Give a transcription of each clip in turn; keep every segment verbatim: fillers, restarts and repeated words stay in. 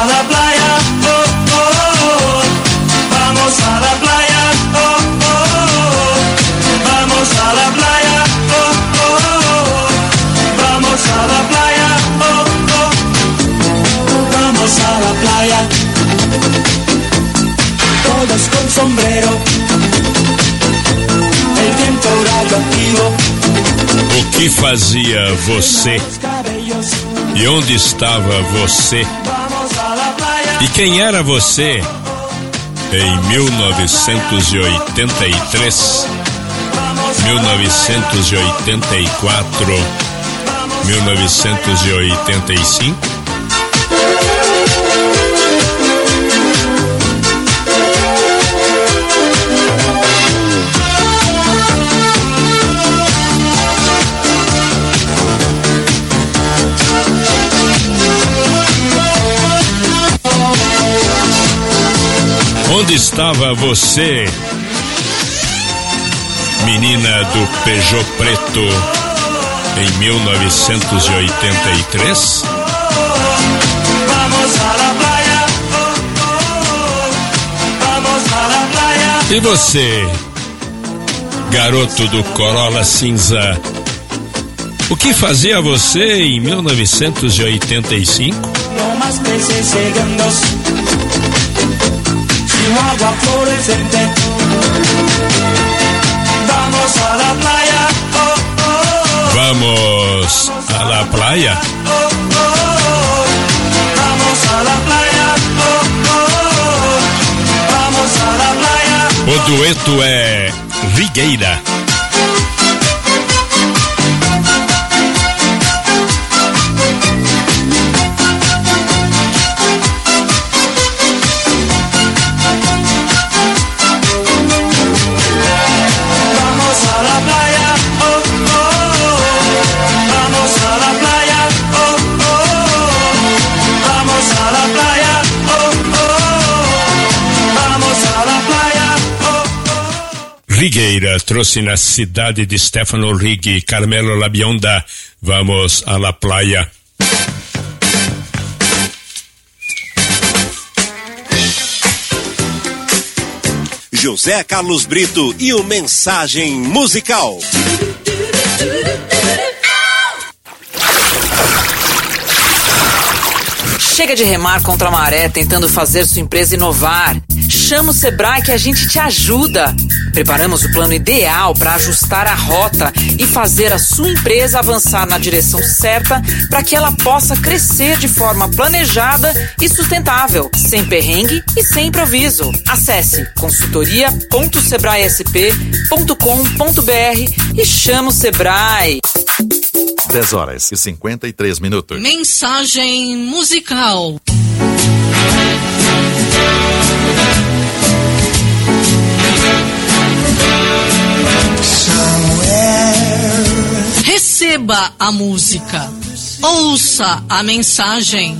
a la playa, oh, oh, oh. Vamos a la playa, oh, oh, oh. Vamos a la playa, oh, oh, oh. Vamos a la playa, oh, oh. Vamos a la playa. Todos con sombrero. El viento radioactivo. O que fazia você? E onde estava você? E quem era você em mil novecentos e oitenta e três, mil novecentos e oitenta e quatro, mil novecentos e oitenta e cinco? Onde estava você, menina do Peugeot preto, em mil novecentos e oitenta e três? E você, garoto do Corolla cinza, o que fazia você em mil novecentos e oitenta e cinco? Agua fluorescente. Vamos a la playa, oh, oh, oh. Vamos a la playa. Oh, oh, oh. Vamos a la playa, oh, oh, oh. Vamos a la playa. O dueto é Rigueira. Rigueira trouxe na cidade de Stefano Righi, Carmelo Labionda, Vamos a la playa. José Carlos Brito e o Mensagem Musical. Chega de remar contra a maré tentando fazer sua empresa inovar. Chama o Sebrae que a gente te ajuda. Preparamos o plano ideal para ajustar a rota e fazer a sua empresa avançar na direção certa para que ela possa crescer de forma planejada e sustentável, sem perrengue e sem improviso. Acesse consultoria ponto sebrae s p ponto com ponto b r e chama o Sebrae. dez horas e cinquenta e três minutos. Mensagem musical. Receba a música. Ouça a mensagem.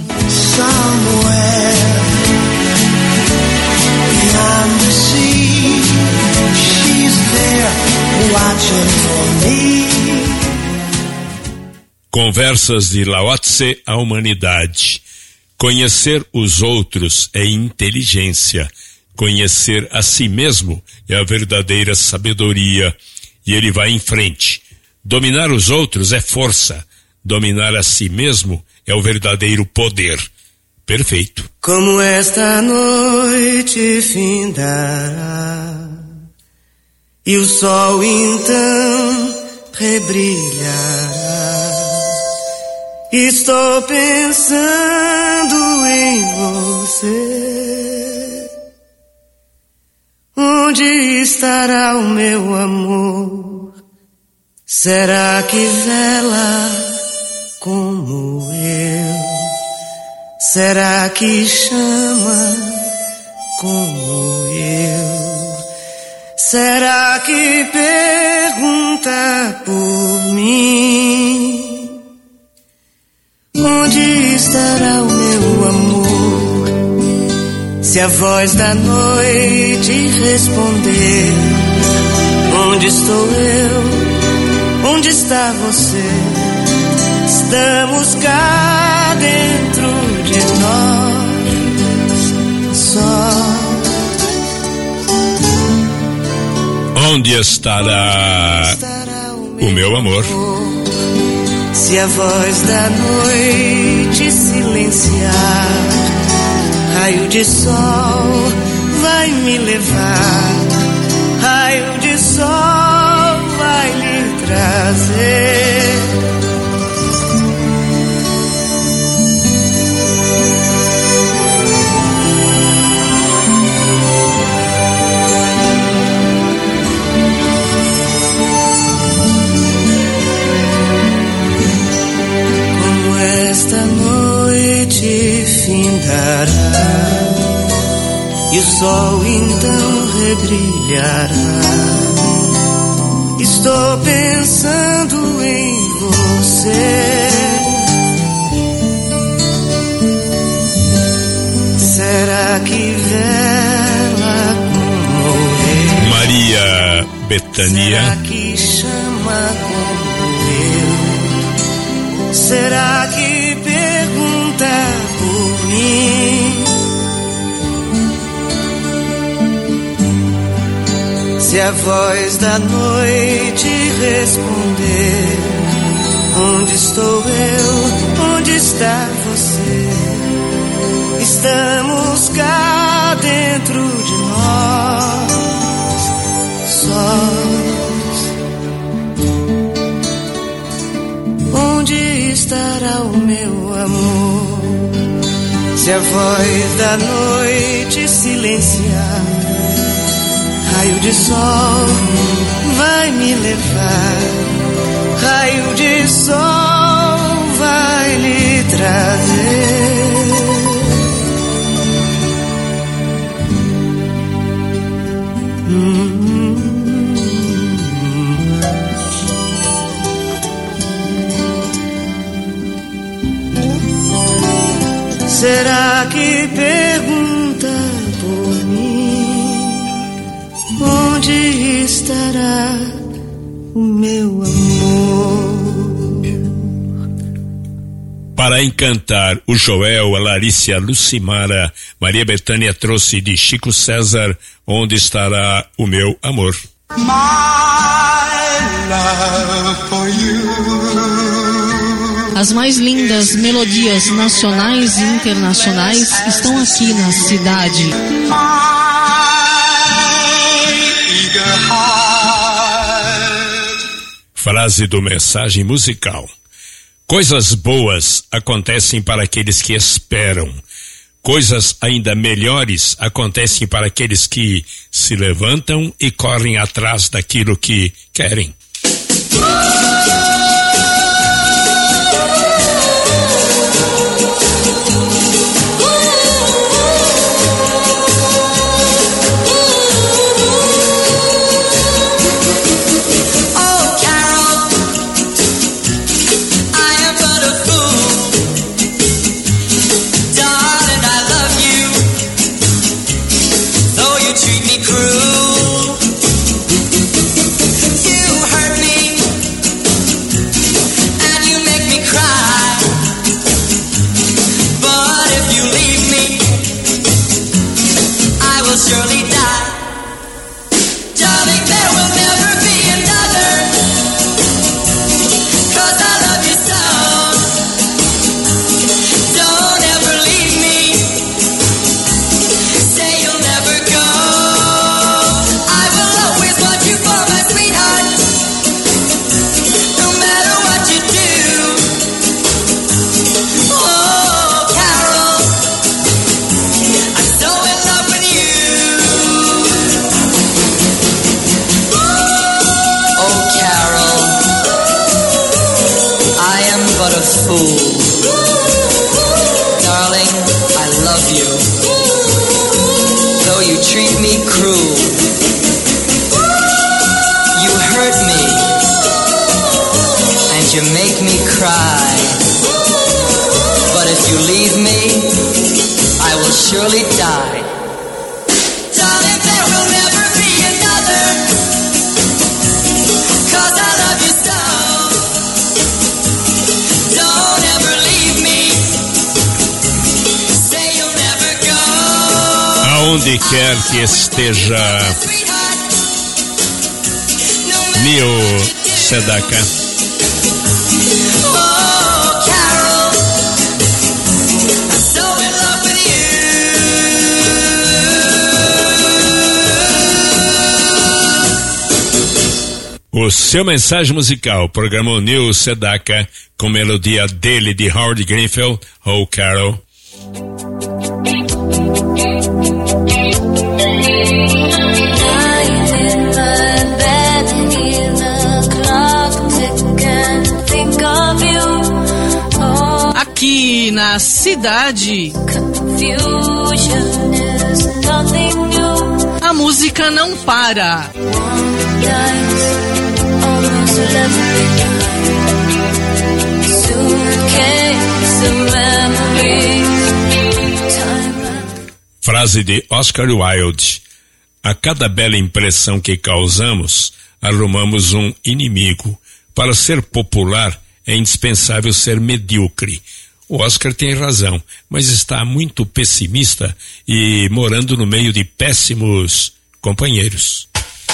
Conversas de Lao Tse à humanidade. Conhecer os outros é inteligência. Conhecer a si mesmo é a verdadeira sabedoria. E ele vai em frente. Dominar os outros é força. Dominar a si mesmo é o verdadeiro poder. Perfeito. Como esta noite findará e o sol então rebrilhará, estou pensando em você. Onde estará o meu amor? Será que vela como eu? Será que chama como eu? Será que pergunta por mim? Onde estará o meu amor? Se a voz da noite responder, onde estou eu? Onde está você? Estamos cá dentro de nós. Onde estará o meu amor? Se a voz da noite silenciar, raio de sol vai me levar, raio de sol vai lhe trazer. Esta noite findará e o sol então rebrilhará. Estou pensando em você. Será que vela como eu? Maria Bethânia. Será que chama como eu? Será que pergunta por mim? Se a voz da noite responder, onde estou eu? Onde está você? Estamos cá dentro de nós, sós. Onde estará o meu amor? Se a voz da noite silenciar, raio de sol vai me levar, raio de sol vai lhe trazer. Hum. Será que pergunta por mim? Onde estará o meu amor? Para encantar o Joel, a Larissa, a Lucimara, Maria Bethânia trouxe de Chico César, Onde Estará o Meu Amor. My love for you. As mais lindas melodias nacionais e internacionais estão aqui na cidade. Frase do Mensagem Musical. Coisas boas acontecem para aqueles que esperam. Coisas ainda melhores acontecem para aqueles que se levantam e correm atrás daquilo que querem. Onde quer que esteja Neil Sedaka. O seu Mensagem Musical programou Neil Sedaka com melodia dele de Howard Greenfield, Oh Carol. Aqui na cidade, a música não para. Frase de Oscar Wilde: a cada bela impressão que causamos, arrumamos um inimigo. Para ser popular, é indispensável ser medíocre. O Oscar tem razão, mas está muito pessimista e morando no meio de péssimos companheiros.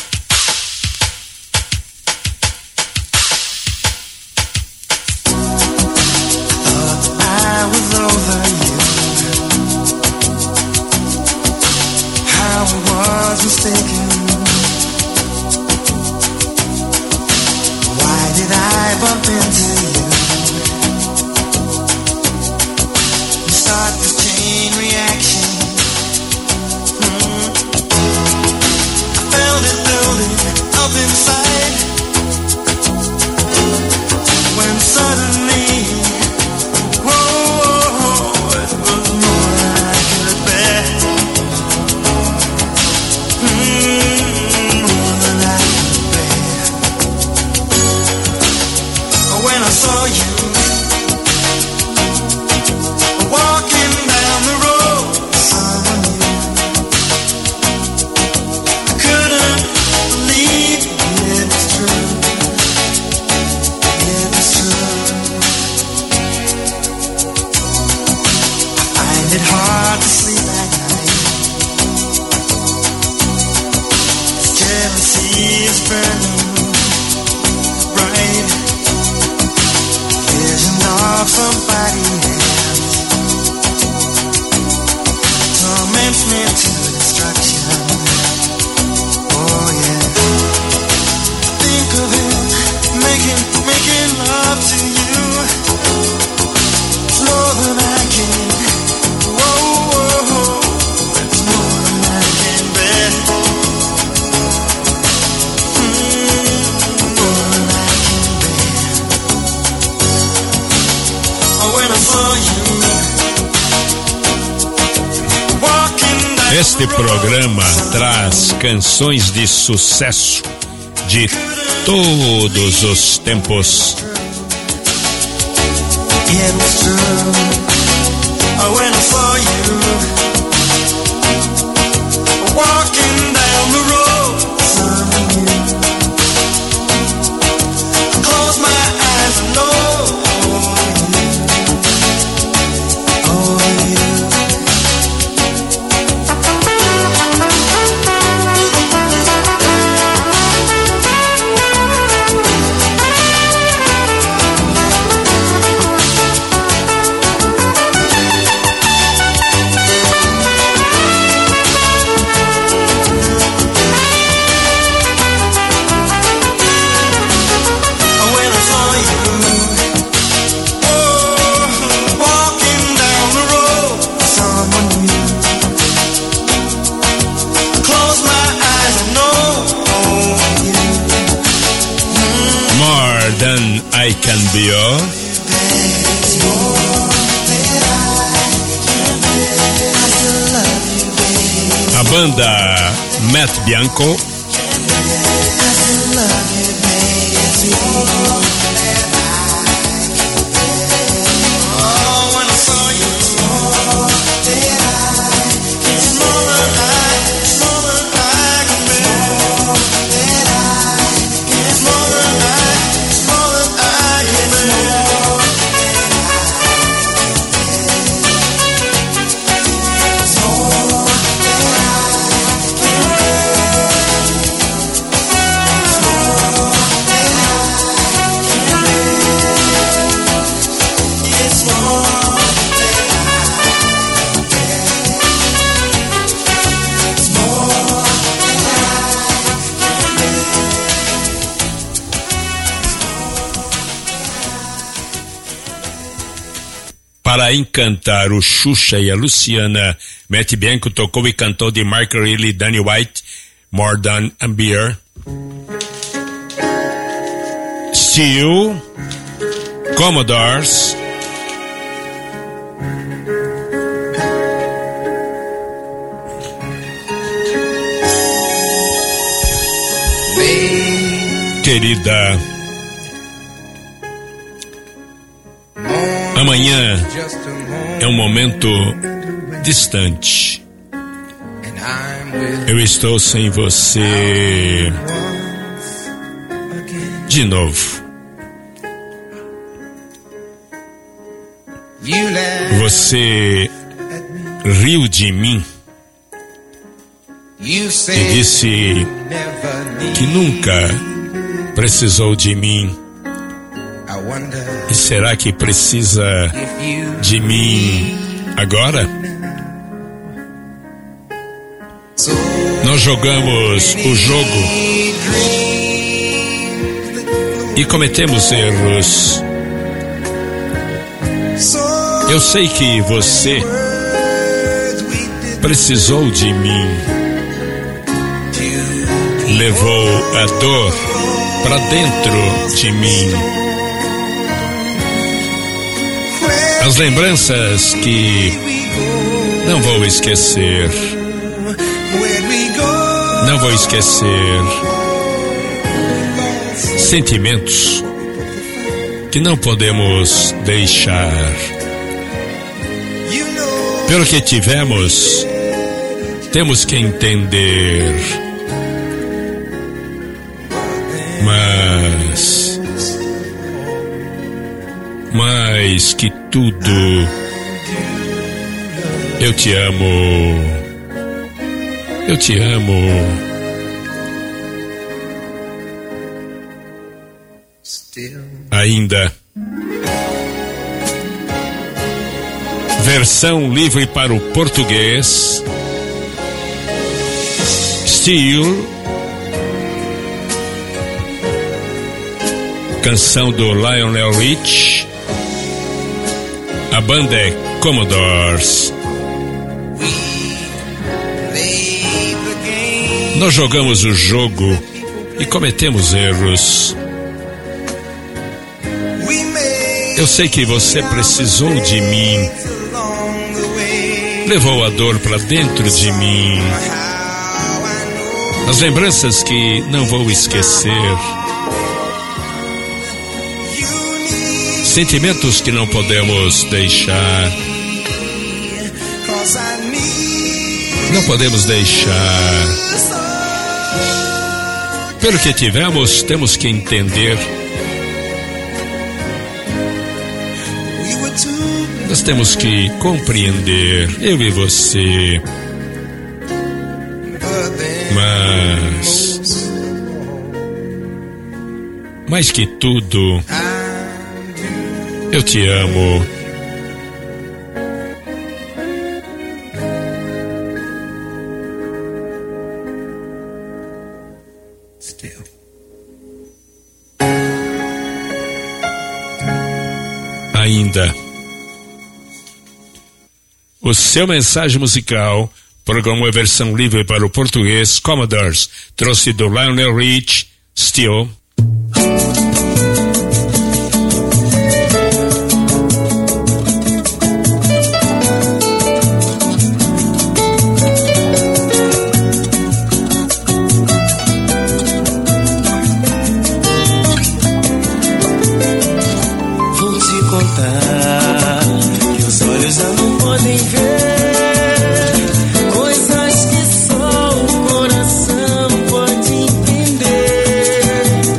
Este programa traz canções de sucesso de todos os tempos. I Can Be Your. A banda Matt Bianco. para encantar o Xuxa e a Luciana. Matt Bianco tocou e cantou de Mark Reilly, Danny White, More Than a Beer. Steel, Commodores, querida, amanhã é um momento distante. Eu estou sem você de novo. Você riu de mim e disse que nunca precisou de mim. E será que precisa de mim agora? Nós jogamos o jogo e cometemos erros. Eu sei que você precisou de mim, levou a dor para dentro de mim. As lembranças que não vou esquecer. Não vou esquecer. Sentimentos que não podemos deixar. Pelo que tivemos, temos que entender. Mas, mais que tudo, eu te amo. Eu te amo. Ainda. Versão livre para o português. Still. Canção do Lionel Rich. A banda é Commodores. Nós jogamos o jogo e cometemos erros. Eu sei que você precisou de mim, levou a dor para dentro de mim. As lembranças que não vou esquecer. Sentimentos que não podemos deixar. Não podemos deixar. Pelo que tivemos, temos que entender. Nós temos que compreender, eu e você. Mas, mais que tudo, eu te amo. Ainda. O seu mensagem musical programou a versão livre para o português. Commodores trouxe do Lionel Rich, Still. Coisas que só o coração pode entender.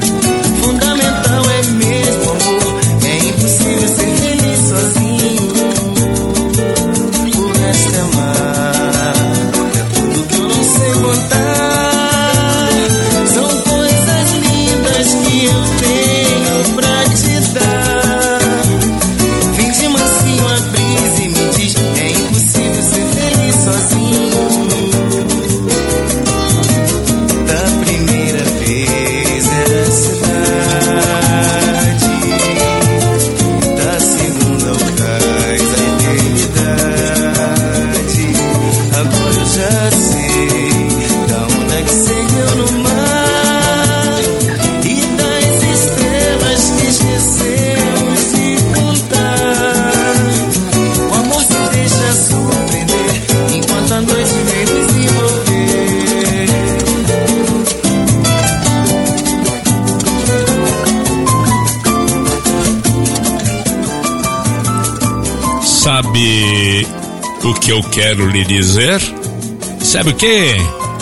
Sabe o que eu quero lhe dizer? Sabe o quê?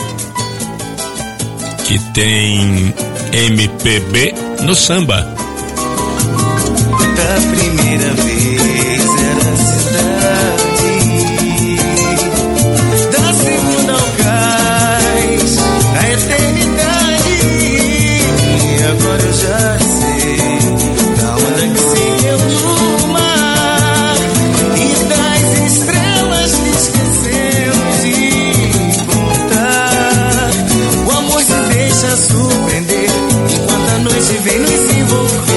Que tem M P B no samba. Da primeira vez era a cidade, da segunda ao cais, a eternidade. E agora eu já sei da onda que se deu no mar e das estrelas que esquecemos de contar. O amor se deixa surpreender enquanto a noite vem nos envolver.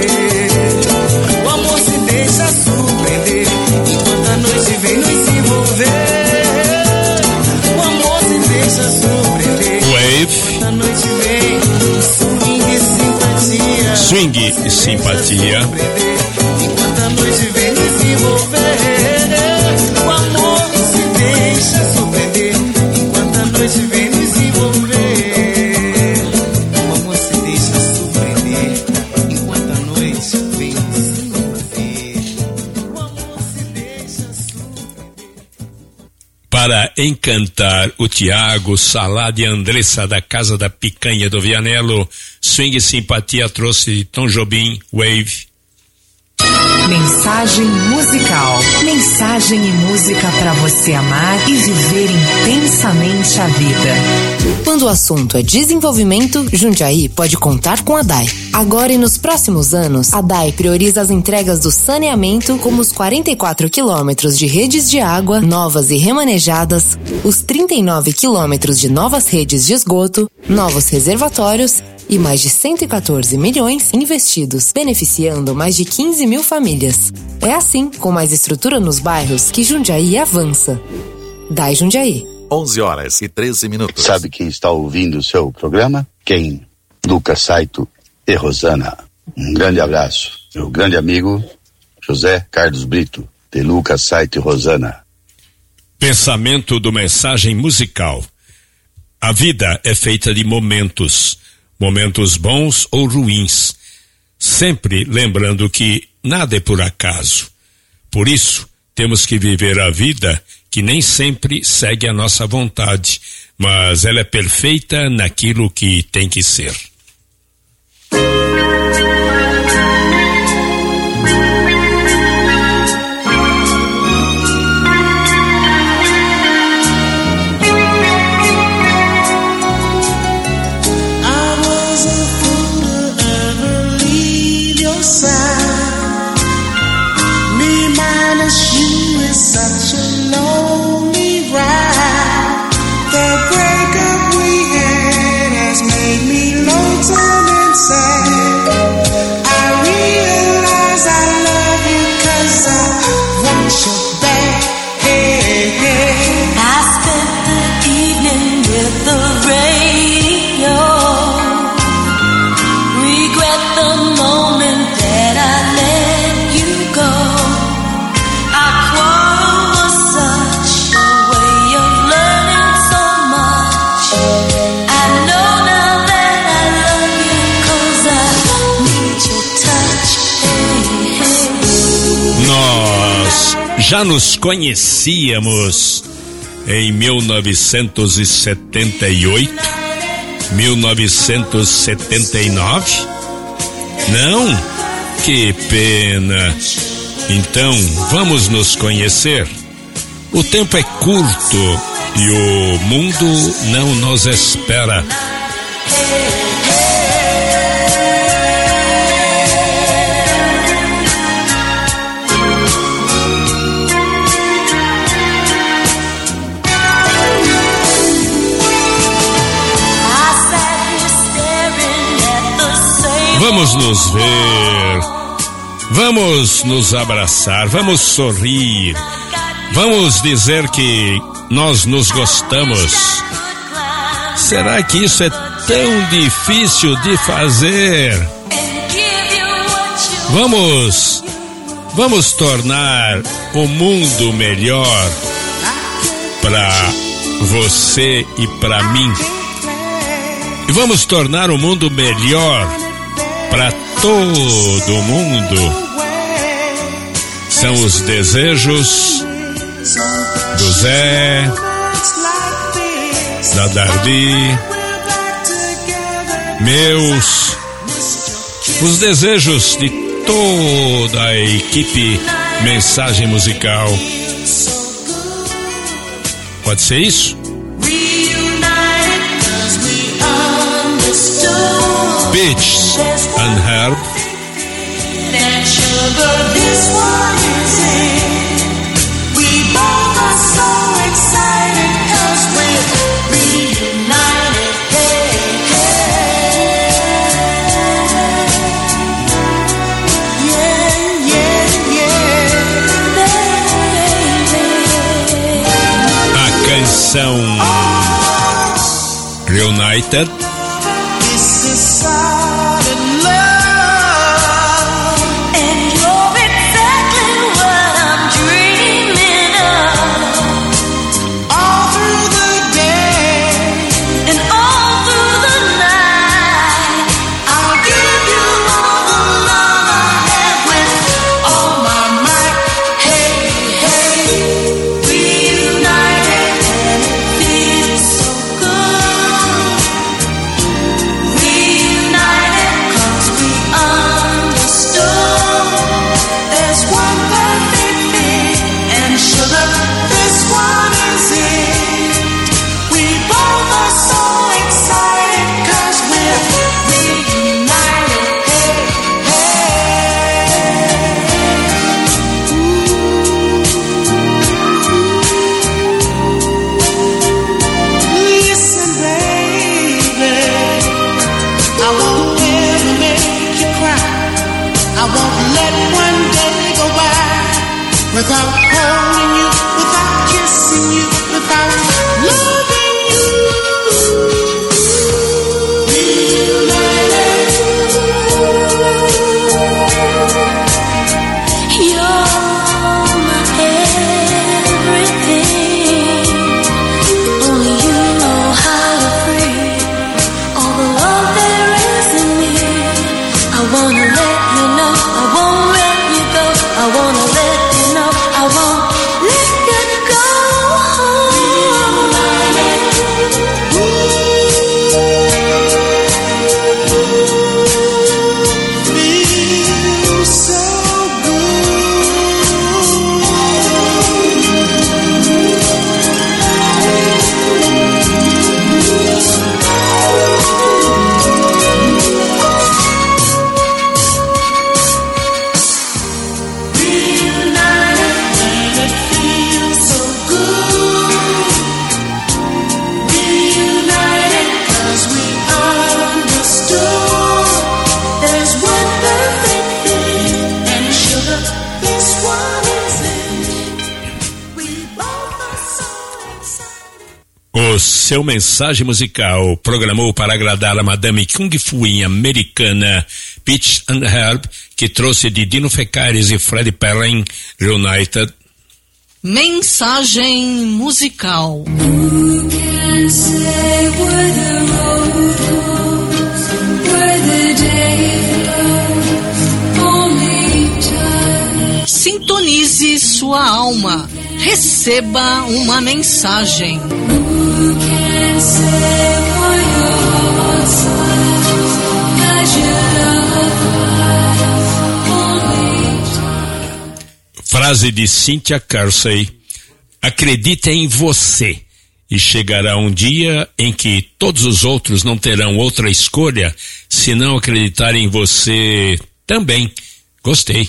Swing e simpatia. Enquanto a noite vem nos envolver, o amor se deixa surpreender. Enquanto a noite vem nos envolver, o amor se deixa surpreender. Enquanto a noite vem nos envolver, o amor se deixa surpreender. Para encantar o Tiago Salad e Andressa da Casa da Picanha do Vianello, Swing e Simpatia trouxe Tom Jobim, Wave. Mensagem musical. Mensagem e música para você amar e viver intensamente a vida. Quando o assunto é desenvolvimento, Jundiaí pode contar com a D A I. Agora e nos próximos anos, a D A I prioriza as entregas do saneamento, como os quarenta e quatro quilômetros de redes de água novas e remanejadas, os trinta e nove quilômetros de novas redes de esgoto, novos reservatórios e mais de cento e quatorze milhões investidos, beneficiando mais de quinze mil famílias. É assim, com mais estrutura nos bairros, que Jundiaí avança. D A I Jundiaí. onze horas e treze minutos. Sabe quem está ouvindo o seu programa? Quem? Lucas Saito e Rosana. Um grande abraço. Meu grande amigo José Carlos Brito, de Lucas Saito e Rosana. Pensamento do Mensagem Musical. A vida é feita de momentos. Momentos bons ou ruins, sempre lembrando que nada é por acaso. Por isso, temos que viver a vida que nem sempre segue a nossa vontade, mas ela é perfeita naquilo que tem que ser. Such a lonely ride. The breakup we had has made me lonesome and sad. I realize I love you 'cause I want you back. Hey, hey. I spent the evening with the radio. Regret the moment that I let you go. Já nos conhecíamos em mil novecentos e setenta e oito, mil novecentos e setenta e nove? Não? Que pena. Então, vamos nos conhecer. O tempo é curto e o mundo não nos espera. Vamos nos ver, vamos nos abraçar, vamos sorrir, vamos dizer que nós nos gostamos. Será que isso é tão difícil de fazer? Vamos, vamos tornar o mundo melhor para você e para mim. E vamos tornar o mundo melhor para todo mundo. São os desejos do Zé, da Dardi, meus, os desejos de toda a equipe Mensagem Musical. Pode ser isso? Peach and Herb. A canção Reunited. Without holding you, without kissing you, without loving you, reunited. You're my everything. Only you know how to free all the love there is in me. I wanna let you know, I won't let you go. I wanna let I won't let you go. Feel so O seu Mensagem Musical programou para agradar a Madame Kung Fu americana Peach and Herb, que trouxe de Dino Fecares e Freddie Perrin, Reunited. Mensagem Musical. Who can say where the road goes, where the day goes, only time. Sintonize sua alma. Receba uma mensagem. Who can say why your heart smiles as you love only time. Frase de Cynthia Kersey: acredite em você e chegará um dia em que todos os outros não terão outra escolha se não acreditar em você também. Gostei.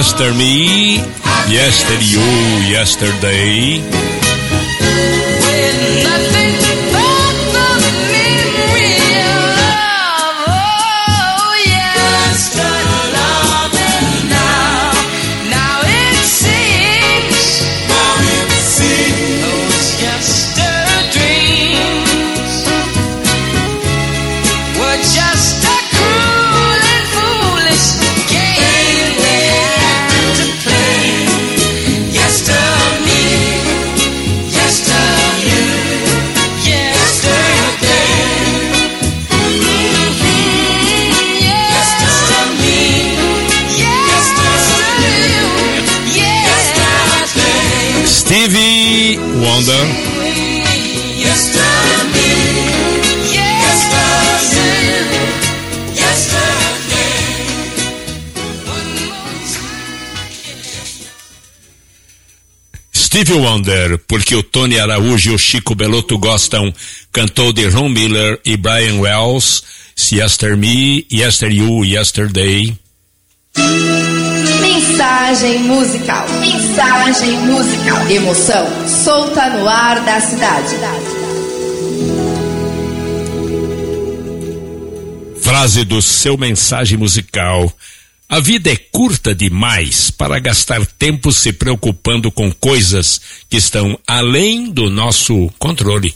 Yester Me, Yester You, Yesterday. Stevie Wonder. Stevie Wonder, porque o Tony Araújo e o Chico Belotto gostam, cantou de Ron Miller e Brian Wells, Yester Me, Yester You, Yesterday. Mensagem musical. Mensagem musical. Emoção solta no ar da cidade. Frase do seu mensagem musical. A vida é curta demais para gastar tempo se preocupando com coisas que estão além do nosso controle.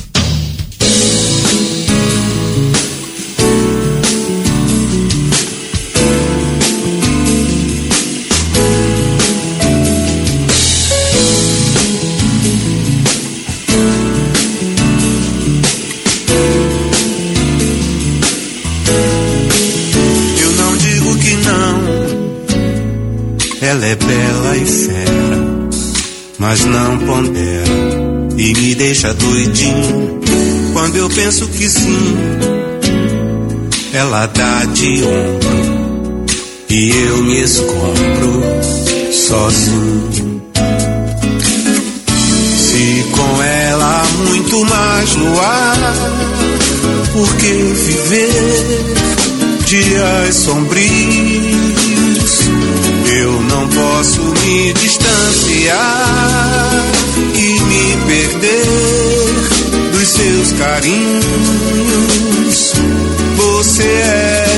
Ela é bela e fera, mas não pondera e me deixa doidinho. Quando eu penso que sim, ela dá de ombro e eu me escombro sozinho. Se com ela há muito mais luar, por que viver dias sombrios? Eu não posso me distanciar e me perder dos seus carinhos. Você é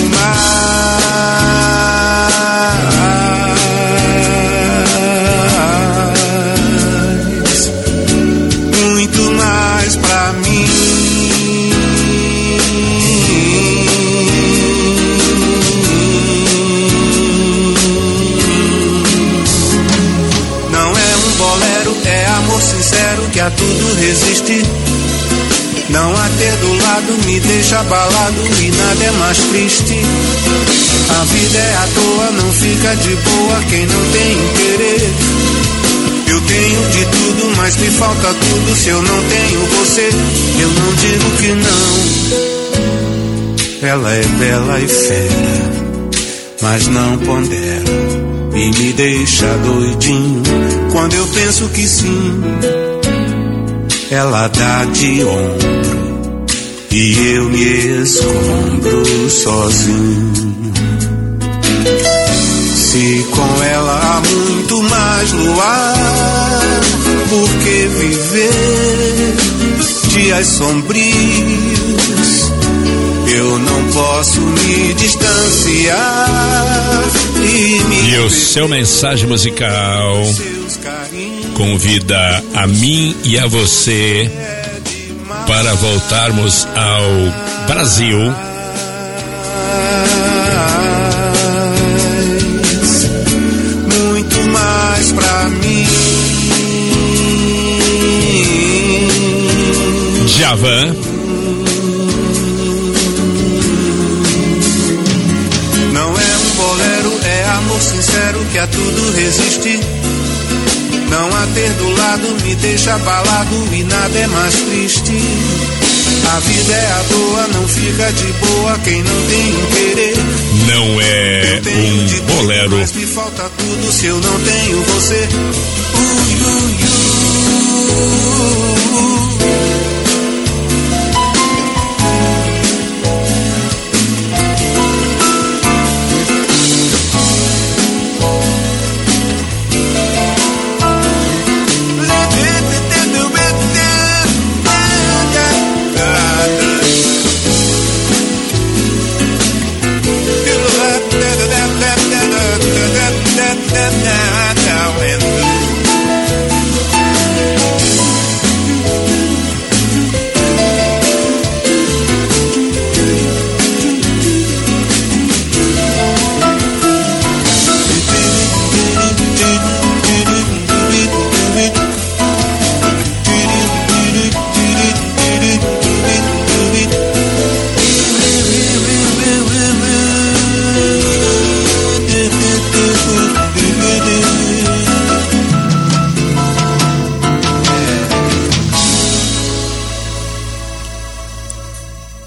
demais, muito mais pra mim. Sincero que a tudo resiste. Não a ter do lado me deixa abalado e nada é mais triste. A vida é à toa, não fica de boa quem não tem querer. Eu tenho de tudo, mas me falta tudo se eu não tenho você. Eu não digo que não. Ela é bela e fera, mas não pondera e me deixa doidinho. Quando eu penso que sim, ela dá de ombro e eu me escombro sozinho. Se com ela há muito mais luar, por que viver dias sombrios? Eu não posso me distanciar e me... E o seu mensagem musical convida a mim e a você para voltarmos ao Brasil. Muito mais pra mim. Djavan. Sincero que a tudo resiste. Não a ter do lado me deixa abalado e nada é mais triste. A vida é à toa, não fica de boa quem não tem um querer. Não é um de bolero. Tudo, mas me falta tudo se eu não tenho você. Uh, uh, uh.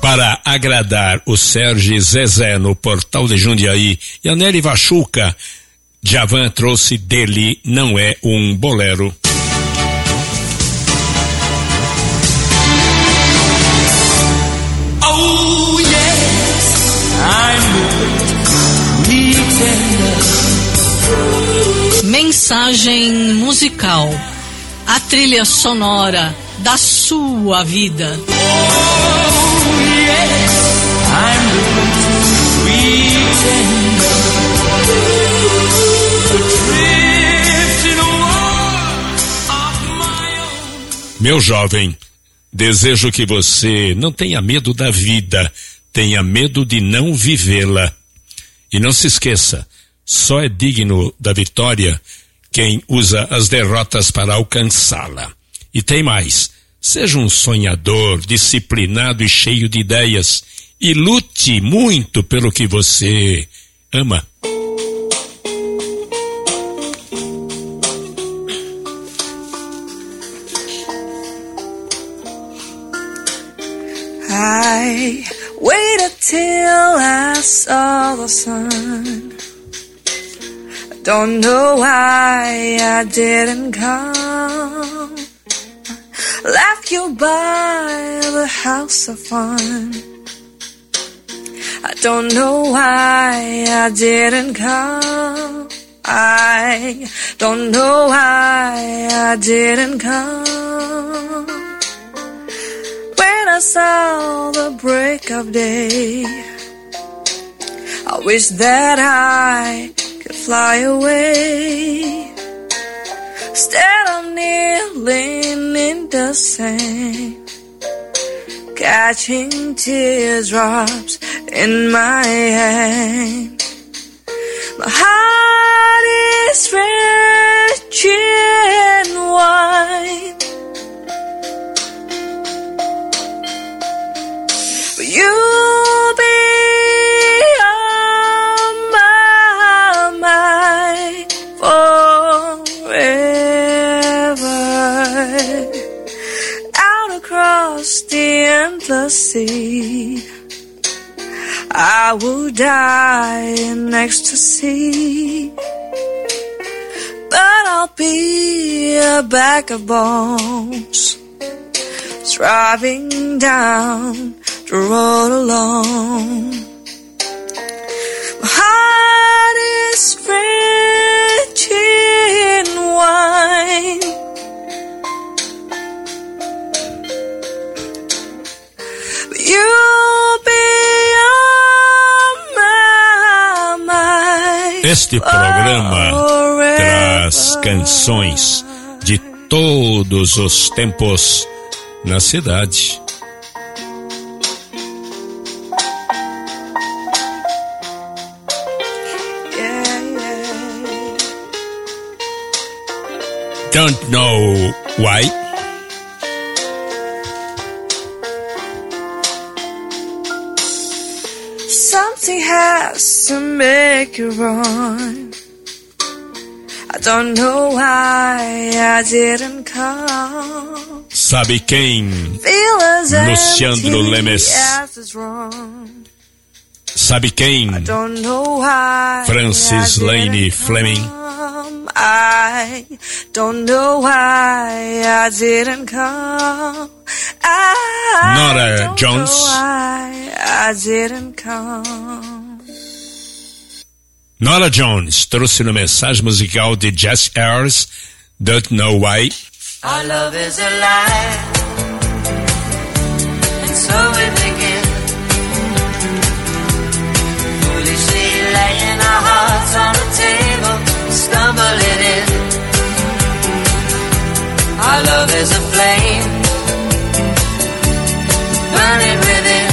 Para agradar o Sérgio Zezé no Portal de Jundiaí e a Nery Vachuca, Djavan trouxe dele Não É um Bolero. Oh yes, I'm the Mensagem musical. A trilha sonora da sua vida. Oh yes, I'm the Meu jovem, desejo que você não tenha medo da vida, tenha medo de não vivê-la. E não se esqueça, só é digno da vitória quem usa as derrotas para alcançá-la. E tem mais, seja um sonhador, disciplinado e cheio de ideias, e lute muito pelo que você ama. I waited till I saw the sun. I don't know why I didn't come. Left you by the house of fun. I don't know why I didn't come. I don't know why I didn't come. When I saw the break of day, I wish that I could fly away. Instead of kneeling in the sand, catching teardrops in my hand. My heart is rich in wine, but you'll be on my mind forever. Out across the endless sea, I will die in ecstasy, but I'll be a bag of bones, driving down the road alone. My heart is rich in wine, but you'll be Este programa traz canções de todos os tempos na cidade. Don't know why. Something has to make you run. I don't know why I didn't come. Sabe quem? Luciano Lemes. Sabe quem? Francis Lane Fleming. I don't know why I didn't come. I Nora Jones. I didn't come. Nora Jones trouxe uma mensagem musical de Jazz Airs, Don't Know Why. Our love is a lie, and so we begin, foolishly laying our hearts on the table, stumbling in. Our love is a flame, burning within.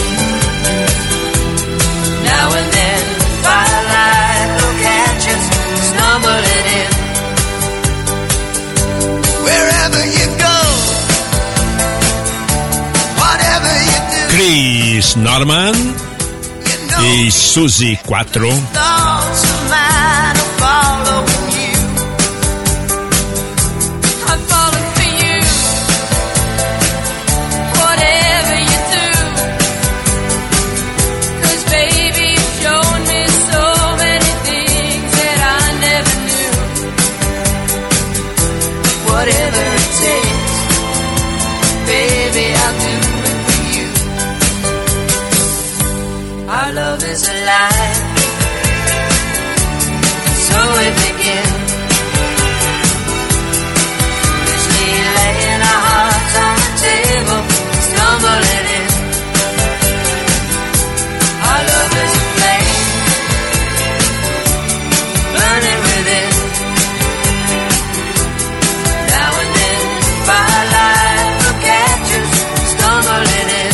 Now and then, firelight will catch us, stumbling in. Wherever you go, whatever you do. Chris Norman you know, e Suzy quatro. Thoughts of mine are following you. I'm falling for you. Whatever you do, is alive. So we begin, foolishly laying our hearts on the table, stumbling in. Our love is a flame, burning within. Now and then, firelight will catch us, stumbling in.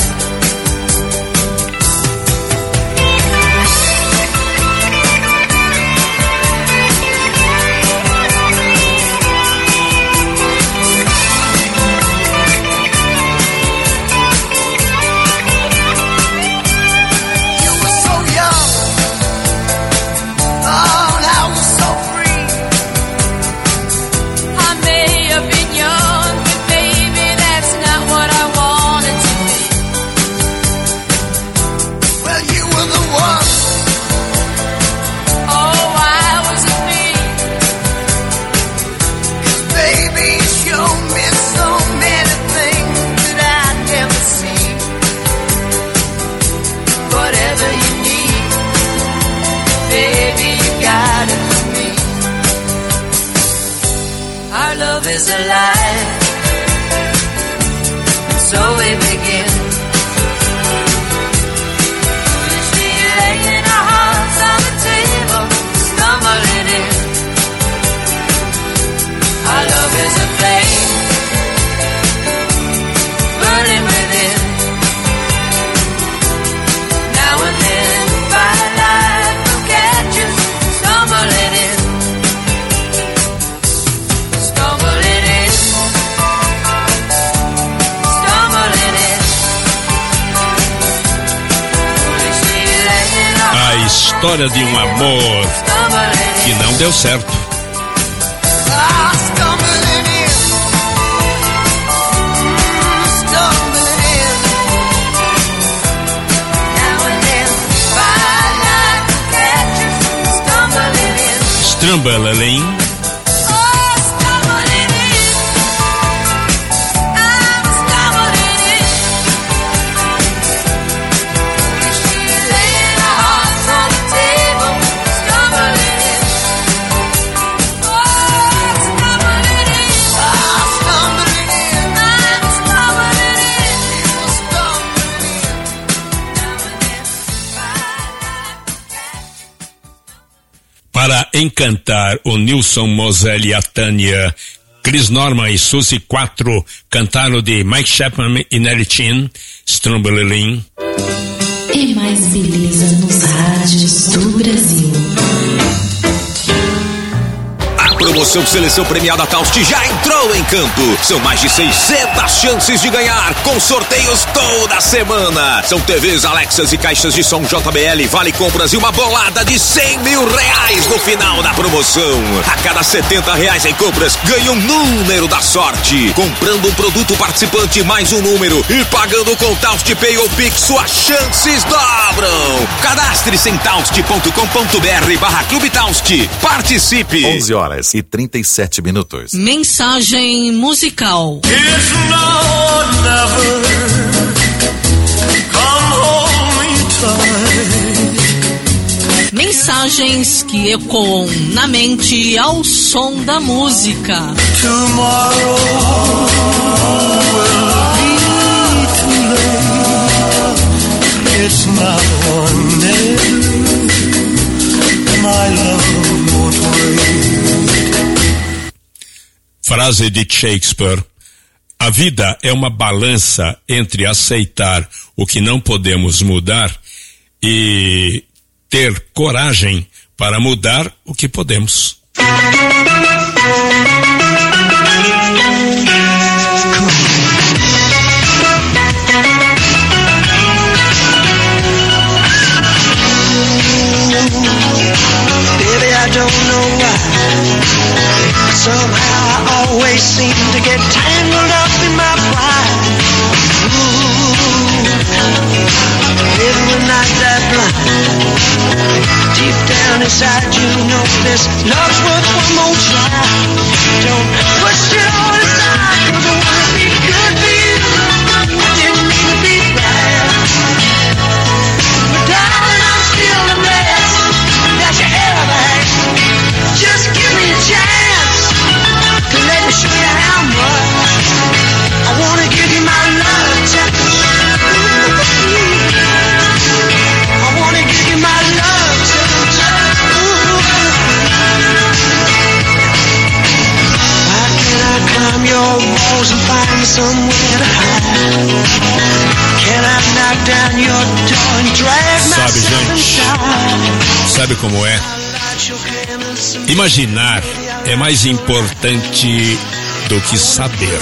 Is alive, and so we begin. Foolishly laying our hearts on the table, stumbling in. Our love is a flame, burning within. Now and then, firelight will catch us, stumbling in. A história de um amor que não deu certo. Stumbling. Para encantar o Nilson Moselli e a Tânia, Chris Norman e Suzy quatro cantaram de Mike Chapman e Nelly Chin, Stumbling. E mais beleza nos rádios do Brasil. A promoção Seleção Premiada Taust já entrou em campo. São mais de seiscentas chances de ganhar, com sorteios toda semana. São T Vs, Alexas e caixas de som J B L, vale compras e uma bolada de cem mil reais no final da promoção. A cada setenta reais em compras, ganha um número da sorte. Comprando um produto participante mais um número e pagando com Taust Pay ou Pix, suas chances dobram. Cadastre-se em taust ponto com ponto br barra Clube Taust. Participe. onze horas e trinta e sete minutos. Mensagem musical. Mensagens que ecoam na mente ao som da música. Tomorrow will be too late. It's not one day. My love won't wait. Frase de Shakespeare: a vida é uma balança entre aceitar o que não podemos mudar e ter coragem para mudar o que podemos. Baby, I don't know why. Somehow I always seem to get tangled up in my pride. Ooh, baby, we're not that blind. Deep down inside you know this love's worth one more try. Don't push it all aside, 'cause I wanna be good for you. Didn't mean to be bad, but darling, I'm still Sabe, gente, sabe como é? Imaginar é mais importante do que saber,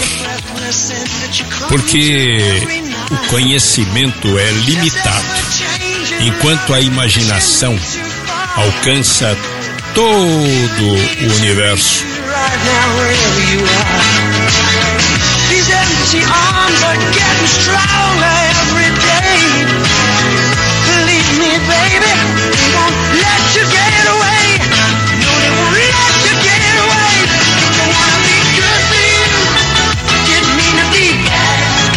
porque o conhecimento é limitado, enquanto a imaginação alcança todo o universo. These empty arms are getting stronger every day. Believe me, baby, they won't let you get away. No, they won't let you get away. They wanna be good for you, didn't mean to be bad.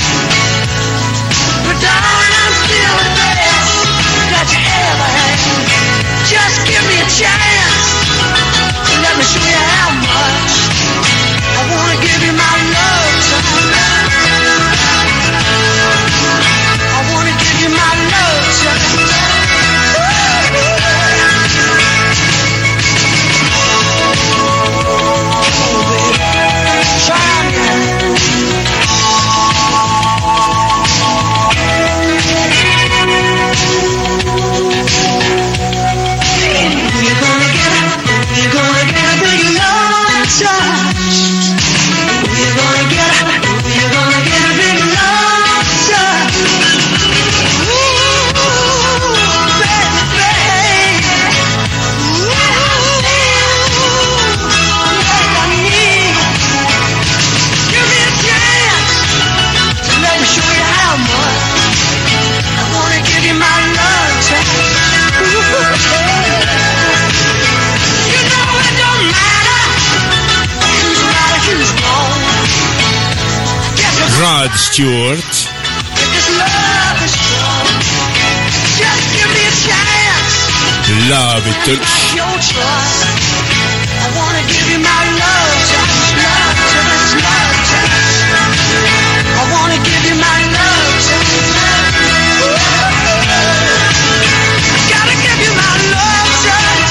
But darling, I'm still the best that you ever had. Just give me a chance, let me show you how much I wanna give you my love tonight. I wanna give you my love tonight. You're gonna get it, you're gonna get a big love touch. You're gonna get it, you're gonna get a big love touch. Ooh, baby, baby. Ooh, like I need. Give me a chance to let me show you how much I wanna give you my love touch. You know it don't matter who's right or who's wrong. Rod Stewart, If this love is strong, just give me a chance. Love It Touch. Your choice. I wanna give you my love touch, love touch, love touch. I wanna give you my love touch. Gotta give you my love touch.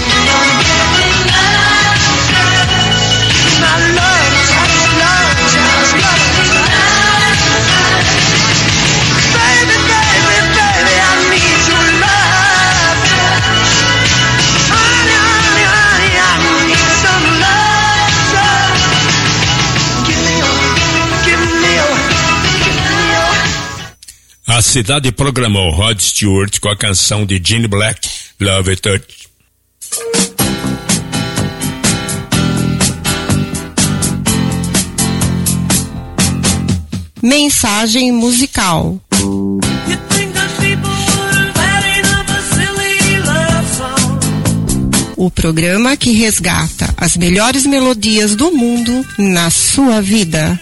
My love touch, love touch, love touch. Baby, baby, baby, I need your love touch. Honey, honey, honey, I need some love touch. Give me your, give me your, give me your. A cidade programou Rod Stewart com a canção de Gene Black, Love It Touch. Mensagem musical. O programa que resgata as melhores melodias do mundo na sua vida.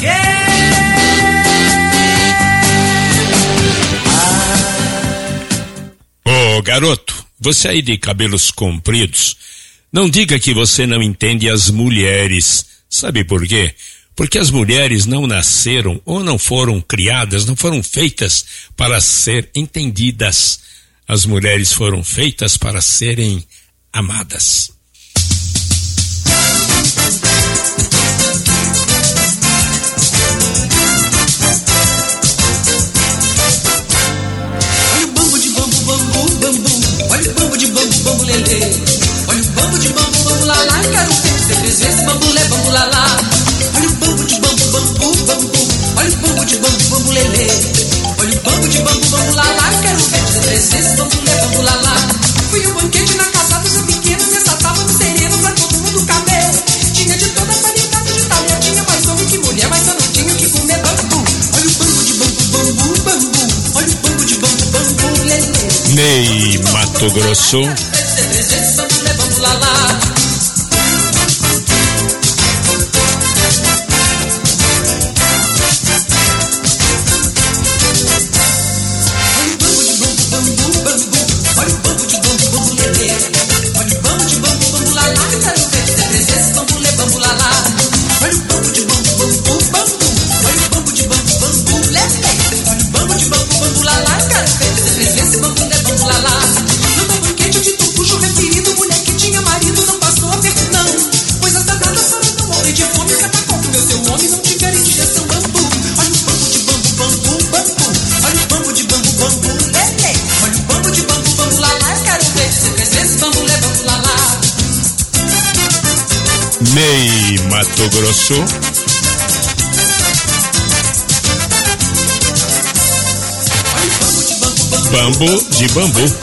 Ô, oh, garoto, você aí de cabelos compridos, não diga que você não entende as mulheres. Sabe por quê? Porque as mulheres não nasceram ou não foram criadas, não foram feitas para ser entendidas. As mulheres foram feitas para serem amadas. Olha o bambu de bambu, bambu, bambu. Olha o bambu de bambu, bambu, lelê. Olha o bambu de bambu, bambu, lá, lá. Quero ver você três vezes, bambu, lê, bambu, lá, lá. Olha o bambu de bambu, bambu, bambu. Olha o bambu de bambu, bambu, lelê. Olha o bambu de bambu, bambu, lá, lá. Quero ver você três vezes, bambu, lê, bambu, lá, lá. Fui um banquete na casa dos pequenos, nessa tava no sereno pra todo mundo caber. Tinha de toda qualidade de talher, tinha mais homem que mulher, mas eu não tinha o que comer bambu. Olha o bambu de bambu, bambu, bambu. Olha o bambu de bambu, bambu, lelê. Ney Mato Grosso. Três vezes bambu, lê, bambu, lá, lá. Esse bambu é bambu lá lá. No bambu quente de tucuxo referido, mulher que tinha marido não passou. Mato Grosso. Bambo de bambu.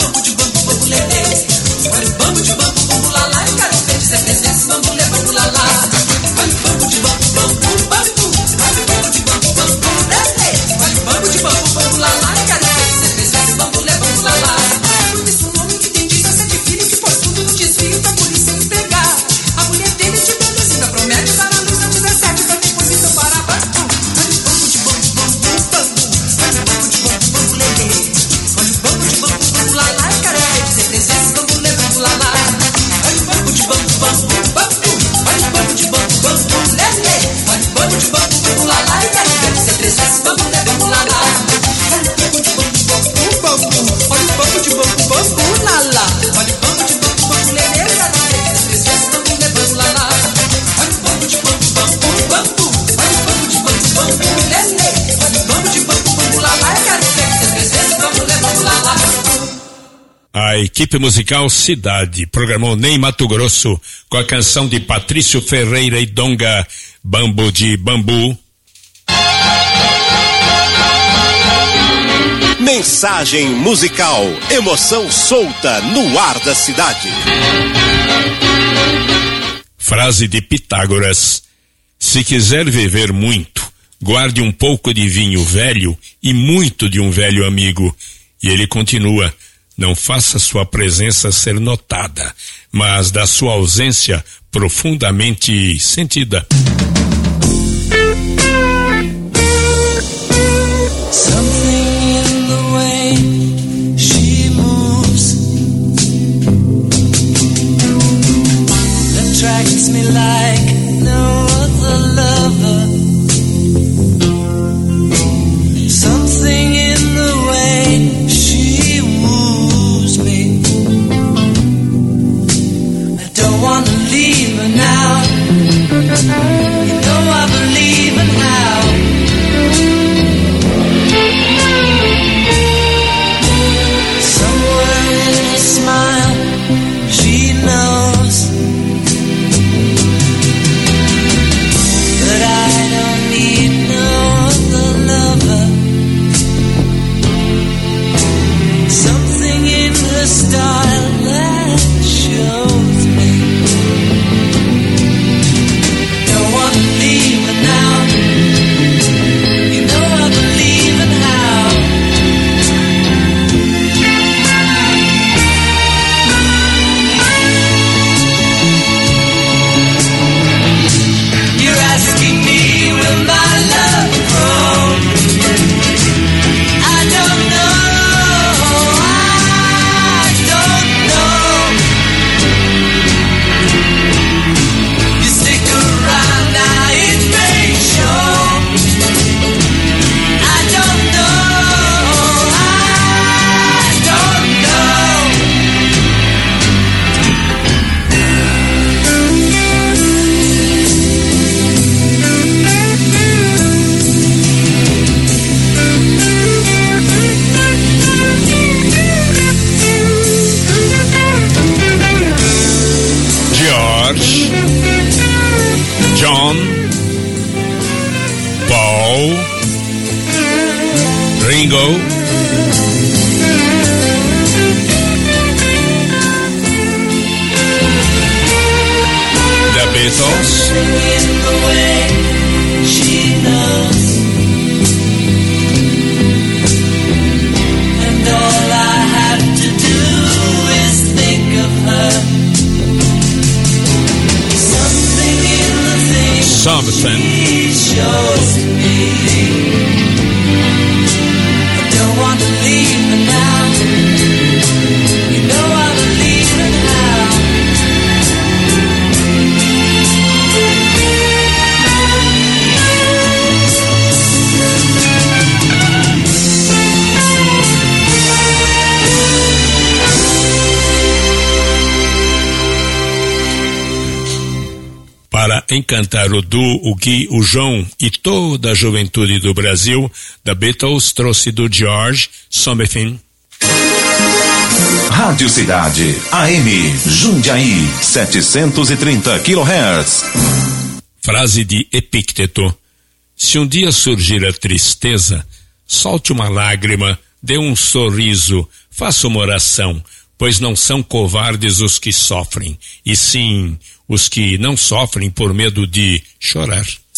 A equipe musical Cidade programou Ney Mato Grosso com a canção de Patrício Ferreira e Donga, Bambo de Bambu. Mensagem musical, emoção solta no ar da cidade. Frase de Pitágoras: se quiser viver muito, guarde um pouco de vinho velho e muito de um velho amigo. E ele continua: não faça sua presença ser notada, mas da sua ausência profundamente sentida. Something in the way she moves attracts me like no other lover. Something in the way she woos me. I don't wanna leave her now. You know I believe in how. Smile, she knows that I don't need no other lover. Something in her style that shows me. Don't wanna leave her now. You know I believe in how. Asking me will my love grow? I don't know, I don't know. You stick around now, it may show. I don't know, I don't know. George, John, Paul, Ringo, The Beatles, In the way she knows, and all I have to do is think of her. Something in the thing Something. she shows me. I don't want to leave her now. You know I believe in how. Para encantar o Du, o Gui, o João e toda a juventude do Brasil, The Beatles trouxe do George Something. Rádio Cidade, A M, Jundiaí, setecentos e trinta quilohertz. Frase de Epícteto: se um dia surgir a tristeza, solte uma lágrima, dê um sorriso, faça uma oração, pois não são covardes os que sofrem, e sim os que não sofrem por medo de chorar.